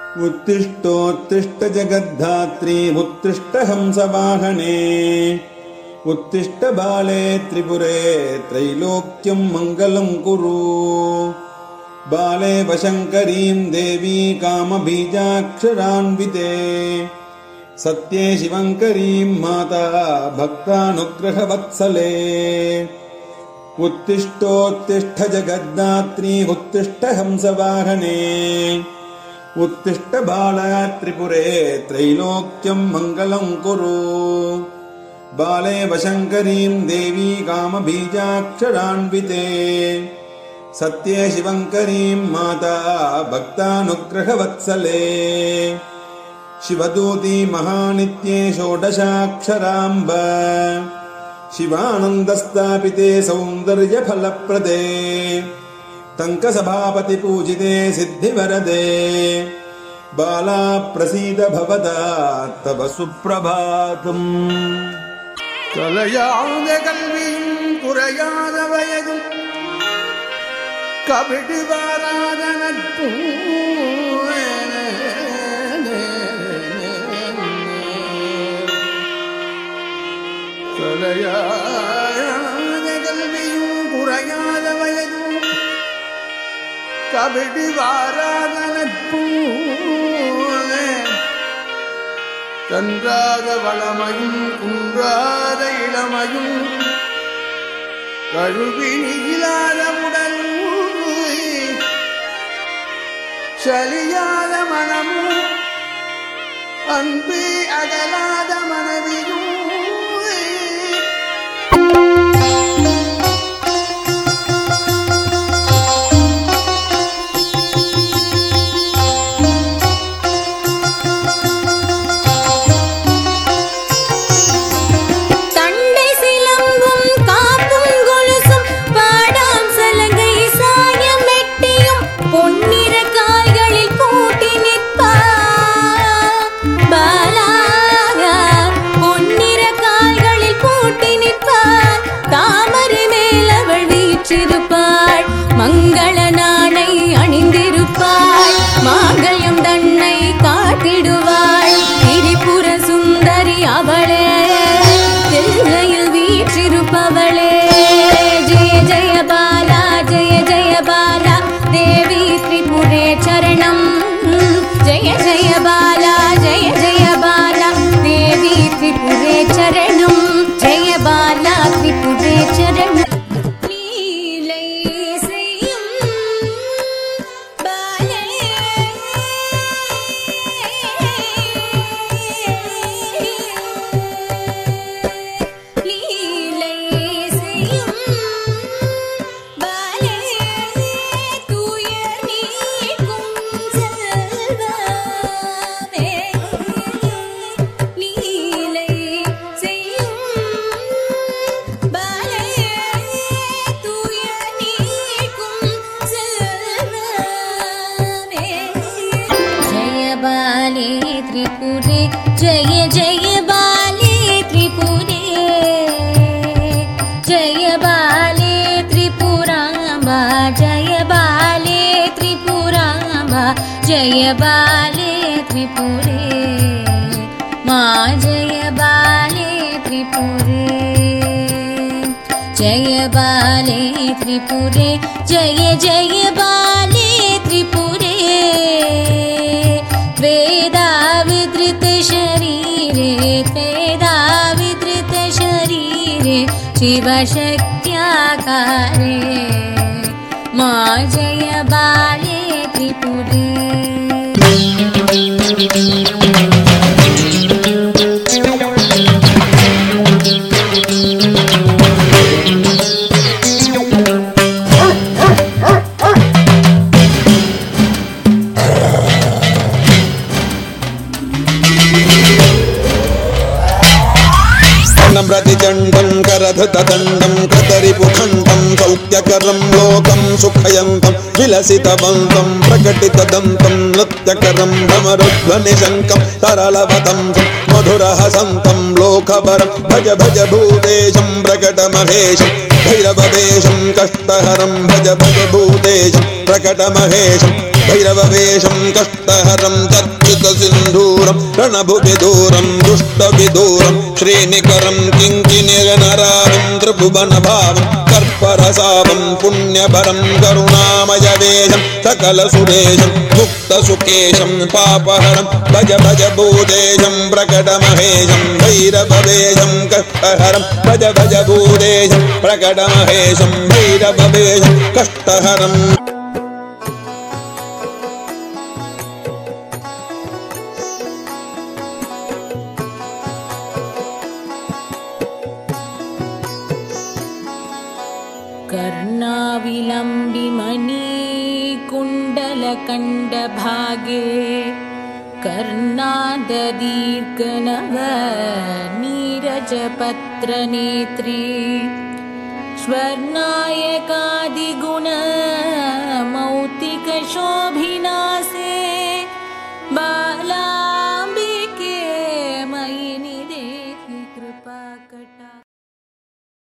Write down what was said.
उत्तिष्ठोत्तिष्ठ जगद्धात्री उत्तिष्ठ हंसवाहने उत्तिष्ठ बाले त्रिपुरे त्रैलोक्यं मंगलं कुरु। बाले वशंकरीं देवी कामबीजाक्षरान्विते सत्ये शिवंकरीं माता भक्तानुग्रहवत्सले। उत्तिष्ठोत्तिष्ठ जगद्धात्री उत्तिष्ठ हंसवाहने उत्तिष्ठ बाला त्रिपुरे त्रैलोक्यं मंगलं कुरु। बाले वशंकरीं देवी कामबीजाक्षरान्विते सत्ये शिवंकरीं माता भक्तानुग्रहवत्सले। शिवदूती महानित्ये षोडशाक्षराम्ब शिवानन्दस्थापिते सौन्दर्यफलप्रदे टङ्कसभापति पूजिते सिद्धिवरदे। बाला प्रसीद भवता तव सुप्रभातम्। कलयाद कल्वियुम कुरयाद वयदुम कबिडि वाराद नट्पुम कलयाद कल्वियुम कुरयाद वयदुम कबिडि वाराद नट्पुम கன்றாத வளமையும் குன்றாத இளமையும் கழுவி நீளாத உடல் சலியாத மனமும் அன்பு அகலாத மனைவியும் மங்கள நாணை அணிந்திருப்பாள் மாங்கல்யம் தன்னை காட்டிடுவாள் திரிபுர சுந்தரி அவளே எல்லையில் வீற்றிருப்பவளே. ஜெய ஜெய பாலா ஜெய ஜெய பாலா தேவி திரிபுரே சரணம். ஜெய ஜெய பாலா ஜெய ஜெய பாலா தேவி திரிபுரே சரணம். ஜெய பாலா திரிபுரே சரணம். त्रिपुरे जय जय बाले त्रिपुरे जय बाले त्रिपुराम्बा जय बाले त्रिपुराम्बा जय बाले त्रिपुरे माँ जय बाले त्रिपुरे जय बाले त्रिपुरे जय जय बाले त्रिपुरे वेदाविधृत शरीरे वेदाविधृत शरीरे शिवशक्त्याकारे माँ जय बाले त्रिपुरे। प्रतिचण्डं करधतदण्डं कृतरिपुखण्डं सौख्यकरं लोकं सुखयन्तं विलसितवन्तं प्रकटितदन्तं नृत्यकरं भ्रमरुध्वनिशङ्कं तरलवदन्तं मधुरहसन्तं लोकवरं भज भज भूतेशं प्रकटमहेशं भैरववेशं कष्टहरं भज भज भूतेशं प्रकटमहेशं भैरववेशं कष्टहरं चर्चितसिन्धूरं रणभुविदूरं दुष्टविदूरं श्रीनिकरं किङ्किणिरनरावं त्रिभुवनभावं कर्परसावं पुण्यभरं करुणामयवेशं सकलसुरेशं मुक्तसुकेशं पापहरं भज भज भूदेशं प्रकटमहेशं भैरववेशं कष्टहरं भज भज भूदेशं प्रकटमहेशं भैरववेशं कष्टहरम् कर्णाविलम्बिमणिकुण्डलकण्डभागे कर्णाददीर्घनव नीरजपत्रनेत्री स्वर्णायकादिगुण